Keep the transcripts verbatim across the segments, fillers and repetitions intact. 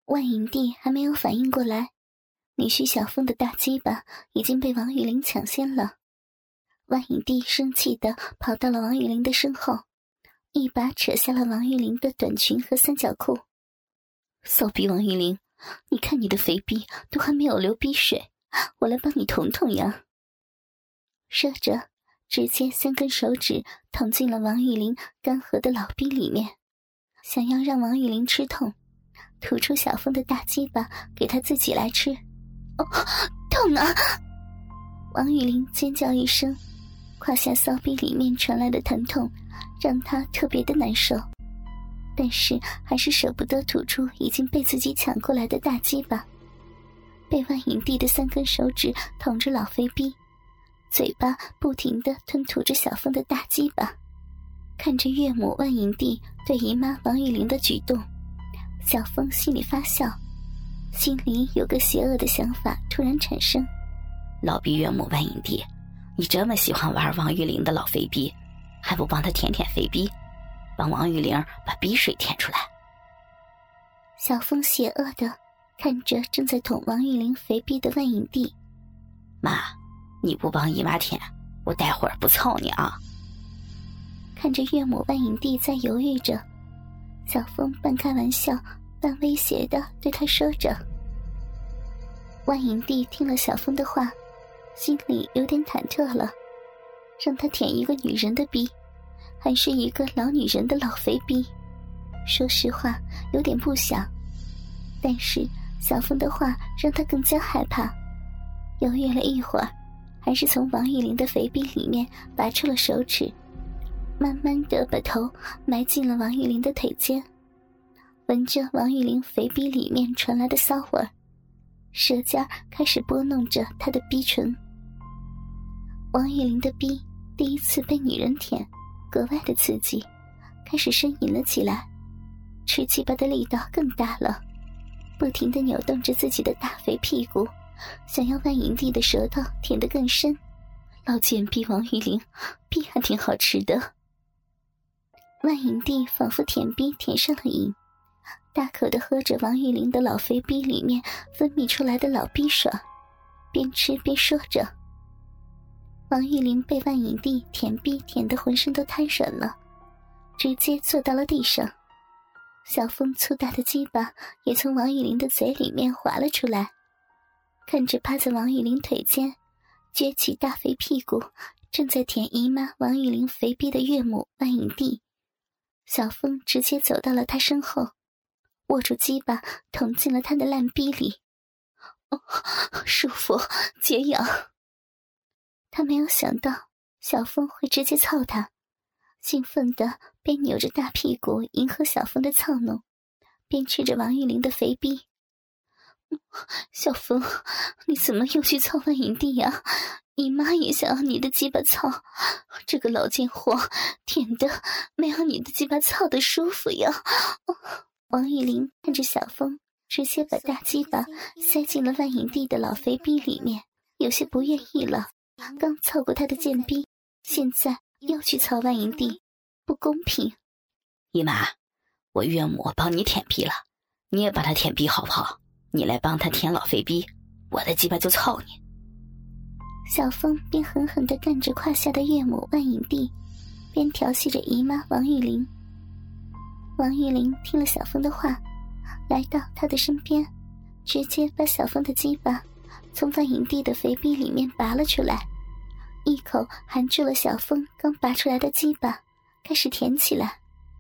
万影帝还没有反应过来，女婿小凤的大鸡巴已经被王玉玲抢先了。万影帝生气地跑到了王玉玲的身后，一把扯下了王玉玲的短裙和三角裤。骚逼王玉玲，你看你的肥逼都还没有流逼水，我来帮你捅捅呀。说着，直接三根手指捅进了王玉玲干涸的老逼里面，想要让王玉玲吃痛，吐出小凤的大鸡巴给她自己来吃。哦，痛啊！王玉玲尖叫一声，胯下骚逼里面传来的疼痛让她特别的难受，但是还是舍不得吐出已经被自己抢过来的大鸡巴。被万影帝的三根手指捅着老肥逼，嘴巴不停地吞吐着小凤的大鸡巴。看着岳母万影帝对姨妈王玉玲的举动，小凤心里发笑，心里有个邪恶的想法突然产生。 老逼岳母万影帝，你这么喜欢玩王玉玲的老肥逼，还不帮她舔舔肥逼，帮王玉玲把逼水舔出来。 小凤邪恶地看着正在捅王玉玲肥逼的万影帝。 妈，你不帮姨妈舔，我待会儿不操你啊。 看着岳母万影帝在犹豫着，小凤半开玩笑半威胁地对他说着。万影帝听了小凤的话，心里有点忐忑了，让他舔一个女人的逼，还是一个老女人的老肥逼，说实话有点不想。但是小凤的话让他更加害怕，犹豫了一会儿，还是从王玉玲的肥逼里面拔出了手指，慢慢地把头埋进了王玉玲的腿间，闻着王玉玲肥逼里面传来的骚味儿，舌尖开始拨弄着她的逼唇。王玉玲的逼第一次被女人舔，格外的刺激，开始呻吟了起来，吃鸡巴的力道更大了，不停地扭动着自己的大肥屁股，想要万影帝的舌头舔得更深。老贱逼王玉玲，逼还挺好吃的。万影帝仿佛舔逼舔上了瘾，大口地喝着王玉玲的老肥逼里面分泌出来的老逼水，边吃边说着。王玉玲被万影帝舔逼舔得浑身都瘫软了，直接坐到了地上。小凤粗大的鸡巴也从王玉玲的嘴里面滑了出来，看着趴在王玉玲腿间撅起大肥屁股正在舔姨妈王玉玲肥逼的岳母万影帝，小凤直接走到了他身后，握住鸡巴捅进了他的烂逼里。哦，舒服解痒。他没有想到小凤会直接操他，兴奋地边扭着大屁股迎合小凤的操弄，边吃着王玉玲的肥逼。小凤，你怎么又去操万影帝呀？姨妈也想要你的鸡巴操，这个老贱货舔的没有你的鸡巴操的舒服呀。王玉玲看着小凤直接把大鸡巴塞进了万影帝的老肥逼里面，有些不愿意了。刚操过他的贱逼，现在又去操万影帝，不公平。 姨妈，我岳母帮你舔逼了，你也帮她舔逼好不好？你来帮她舔老肥逼，我的鸡巴就操你。 小凤便狠狠地干着胯下的岳母万影帝，边调戏着姨妈王玉玲。王玉玲听了小凤的话，来到她的身边，直接把小凤的鸡巴从万影帝的肥逼里面拔了出来，一口含住了小凤刚拔出来的鸡巴，开始舔起来。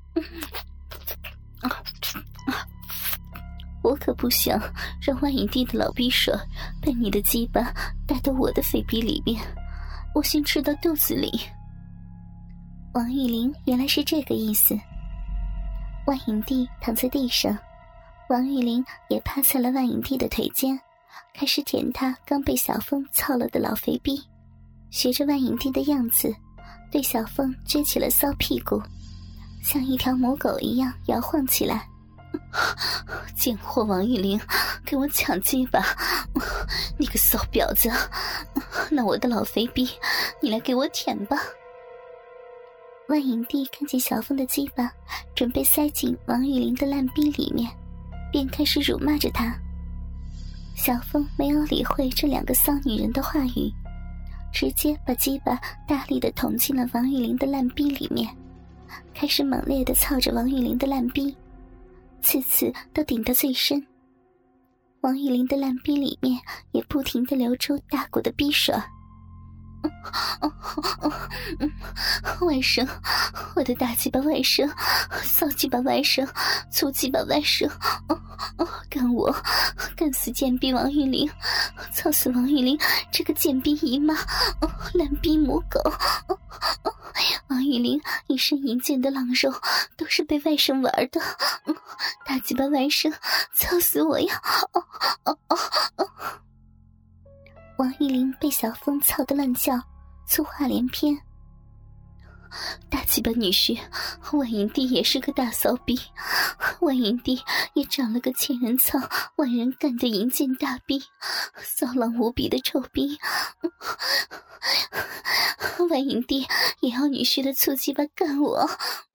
我可不想让万影帝的老逼水被你的鸡巴带到我的肥逼里面，我先吃到肚子里。王玉玲原来是这个意思。万影帝躺在地上，王玉玲也趴在了万影帝的腿间，开始舔他刚被小凤操了的老肥逼，学着万影帝的样子，对小凤撅起了骚屁股，像一条母狗一样摇晃起来。贱货王玉玲，给我抢鸡巴！你个骚婊子，那我的老肥逼，你来给我舔吧！万影帝看见小凤的鸡巴准备塞进王玉玲的烂逼里面， 便开始辱骂着她。小峰没有理会这两个骚女人的话语，直接把鸡巴大力地捅进了王玉玲的烂逼里面，开始猛烈地操着王玉玲的烂逼，次次都顶得最深。王玉玲的烂逼里面也不停地流出大股的逼水。哦哦嗯，外甥，我的大鸡巴外甥，骚鸡巴外甥，粗鸡巴外甥，哦哦，干我，干死贱逼王玉玲，操死王玉玲这个贱逼姨妈，哦，烂逼母狗，哦哦，王玉玲一身淫贱的浪肉都是被外甥玩的，嗯，大鸡巴外甥，操死我呀！哦哦哦哦！王玉玲被小峰操得乱叫，粗话连篇。大鸡巴女婿，万银帝也是个大骚逼，万银帝也长了个千人操万人干的淫贱大逼，骚浪无比的臭逼。万银帝也要女婿的粗鸡巴干我。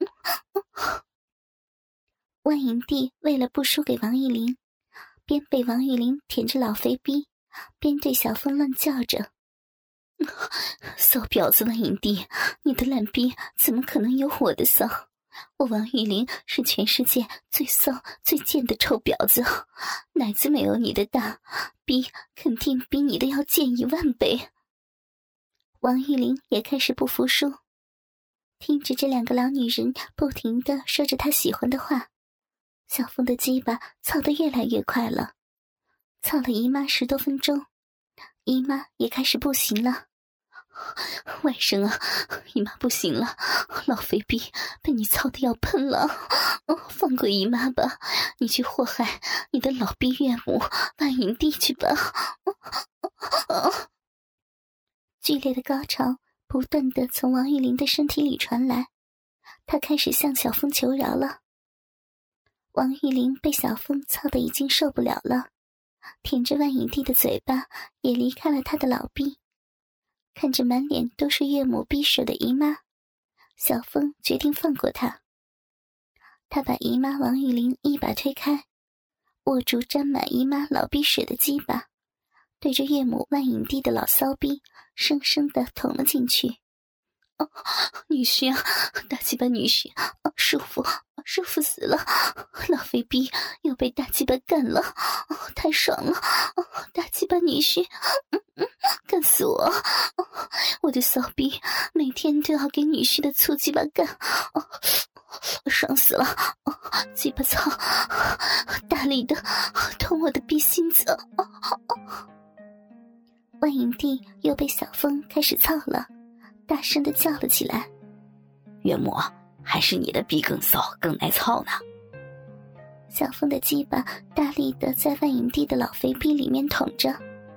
万银帝为了不输给王玉玲，边被王玉玲舔着老肥逼，边对小峰乱叫着：骚婊子万银帝，你的烂逼怎么可能有我的骚？我王玉玲是全世界最骚最贱的臭婊子，奶子没有你的大，逼肯定比你的要贱一万倍。王玉玲也开始不服输，听着这两个老女人不停地说着她喜欢的话，小峰的鸡巴操得越来越快了。操了姨妈十多分钟，姨妈也开始不行了。外甥啊，姨妈不行了，老肥逼被你操得要喷了，哦，放过姨妈吧，你去祸害你的老逼岳母万银帝去吧。哦哦哦，剧烈的高潮不断地从王玉玲的身体里传来，她开始向小峰求饶了。王玉玲被小峰操得已经受不了了，舔着万银帝的嘴巴也离开了他的老逼。看着满脸都是岳母逼水的姨妈，小峰决定放过她。他把姨妈王玉玲一把推开，握住沾满姨妈老逼水的鸡巴，对着岳母万影帝的老骚逼生生地捅了进去。哦，女婿啊，大鸡巴女婿，哦，舒服，舒服死了！老肥逼又被大鸡巴干了，哦，太爽了！哦，大鸡巴女婿，嗯嗯，干死我！哦，我的骚逼每天都要给女婿的粗鸡巴干，哦，爽死了！哦，鸡巴操，大力的捅我的逼心子！哦哦，万影帝又被小峰开始操了。大声地叫了起来： 岳母，还是你的逼更骚更耐操呢。 小峰的鸡巴大力地在万影帝的老肥逼里面捅着。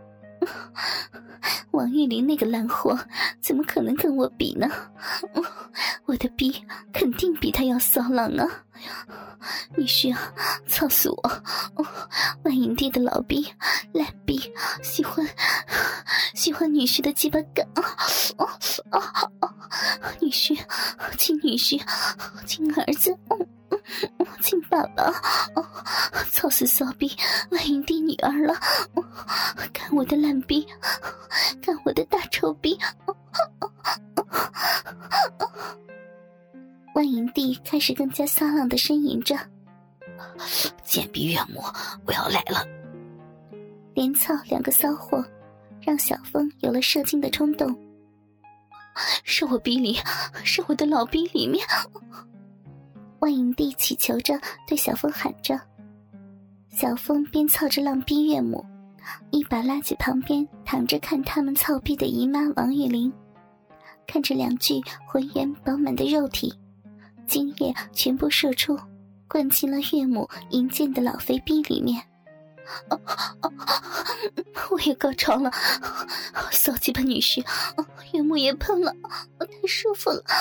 王玉玲那个烂货怎么可能跟我比呢？我的逼肯定比他要骚浪啊！女婿啊，操死我！万影帝的老逼烂逼喜欢喜欢女婿的鸡巴干啊啊啊！女婿，亲女婿，亲儿子，嗯嗯，亲爸爸，哦，操死骚逼万影帝女儿了！哦，看我的烂逼，看我的大臭逼！哦哦哦哦，万影帝开始更加骚浪地呻吟着： 贱逼岳母，我要来了！ 连操两个骚货，让小峰有了射精的冲动。是我逼里，是我的老逼里面！万影帝祈求着对小峰喊着。小峰边操着浪逼岳母，一把拉起旁边躺着看他们操逼的姨妈王玉玲，看着两具浑圆饱满的肉体，精液全部射出，灌进了岳母淫贱的老肥逼里面。哦哦，我也高潮了，骚鸡巴女婿，岳母也喷了，太舒服了。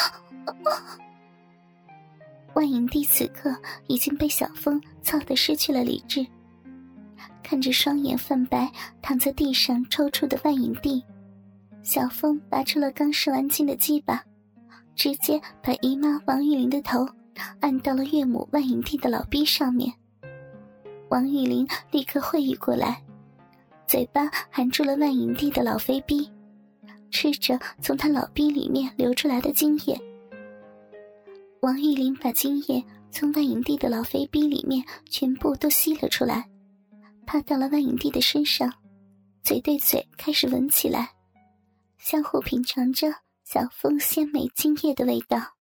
万影帝此刻已经被小峰操得失去了理智，看着双眼泛白躺在地上抽搐的万影帝，小峰拔出了刚射完精的鸡巴，直接把姨妈王玉玲的头按到了岳母万影帝的老逼上面。 王玉玲立刻会意过来，嘴巴含住了万影帝的老飞逼，吃着从他老逼里面流出来的精液。王玉玲把精液从万影帝的老飞逼里面全部都吸了出来，趴到了万影帝的身上，嘴对嘴开始闻起来，相互品尝着小峰鲜美精液的味道。